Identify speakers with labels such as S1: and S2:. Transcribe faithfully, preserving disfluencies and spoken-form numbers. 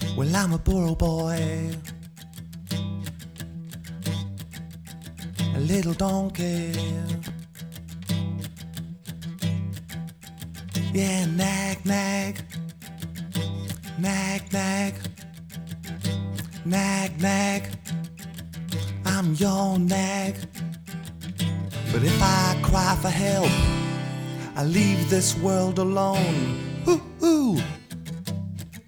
S1: Well, I'm a burro boy, a little donkey. Yeah, nag, nag, nag, nag, nag, nag. I'm your nag. But if I cry for help, I leave this world alone. Ooh, ooh.